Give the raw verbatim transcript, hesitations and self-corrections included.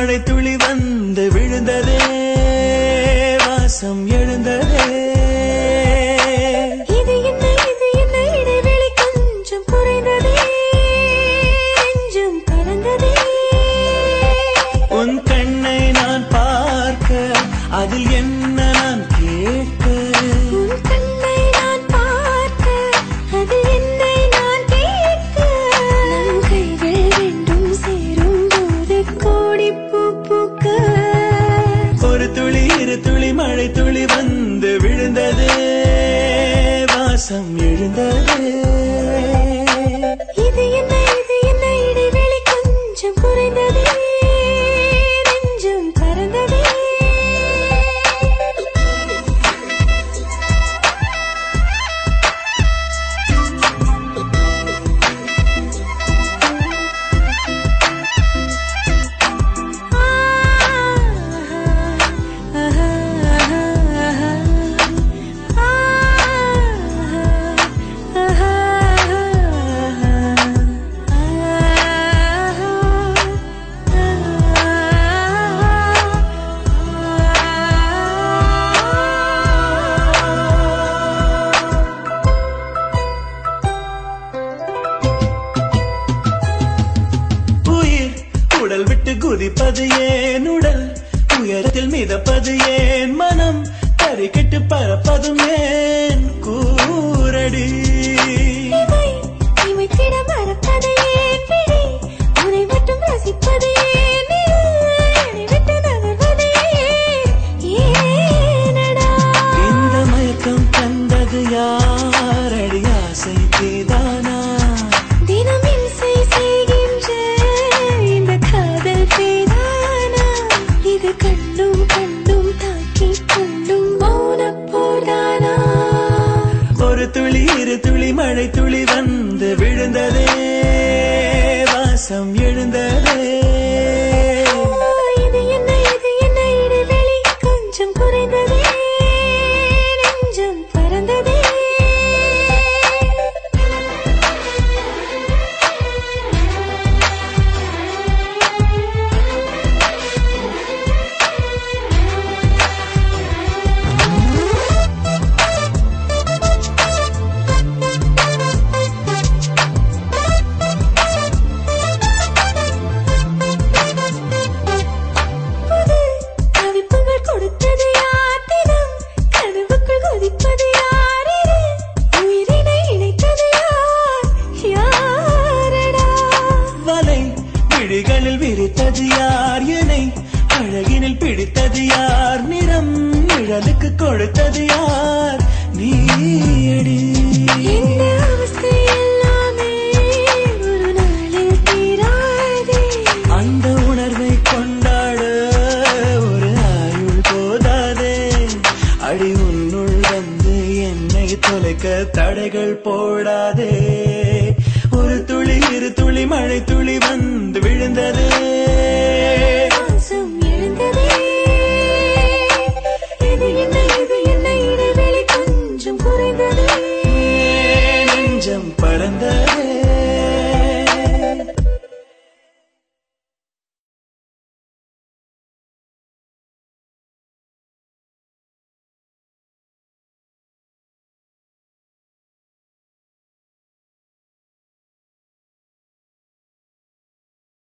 மழை துளி வந்து விழுந்ததே வாசம் எழுந்ததே இது என்ன இது என்ன இடைவெளி கொஞ்சம் குறைந்ததே நெஞ்சம் கலந்ததே உன் கண்ணை நான் பார்க்க அதில் என்ன நான் கேட்க உன் கண்ணை நான் பார்க்க அதில் என்னை நான் கேட்க நம் கைகள் ரெண்டும் சேரும் போது கோடி பூ பூக்க ஒரு துளி இரு துளி மழை துளி வந்து விழுந்ததே வாசம் எழுந்ததே இது என்ன இது என்ன இடைவெளி கொஞ்சம் குறைந்ததே நெஞ்சம் பறந்ததே உடல் விட்டு குதிப்பது ஏன் உடல் உயரத்தில் மிதப்பது ஏன் மனம் தறிக்கிட்டு பறப்பதும் ஏன் கூரடி இவை இமைத்திட மறப்பது ஏன் பிழை உன்னை மட்டும் ரசிப்பது ஏன் என்னை விட்டு நகர்வது ஏன் ஏனடா இந்த மயக்கம் தந்தது யாரடி ஆசை தீதானா தினம் இம்சை செய்கின்ற இந்த காதல் பேதானா இது கண்டும் கண்டும் தாக்கி கொள்ளும் மௌனப் போர்தானா ஒரு துளி இரு துளி மழை துளி வந்து விழுந்ததே வாசம் எழுந்ததே இது என்ன இது என்ன இடைவெளி கொஞ்சம் குறைந்ததே நெஞ்சம் பறந்ததே புது தவிப்புகள் கொடுத்தது யார் தினம் கனவுக்குள் கொதிப்பது யார் இரு உயிரினை இணைத்தது யார் யாரடா வலை விழிகளில் விரித்தது யார் என்னை அழகினில் பிடித்தது யார் நிறம் நிழலுக்கு கொடுத்தது யார் நீயடி இந்த அவஸ்தை எல்லாமே ஒரு நாளில் தீராதே அந்த உணர்வை கொண்டாட ஒரு ஆயுள் போதாதே அடி உன்னுள் வந்து என்னை தொலைக்க தடைகள் போடாதே ஒரு துளி இரு துளி மழை துளி வந்து விழுந்ததே வாசம் எழுந்ததே இது என்ன இது என்ன இடைவெளி கொஞ்சம் குறைந்ததே நெஞ்சம் பறந்ததே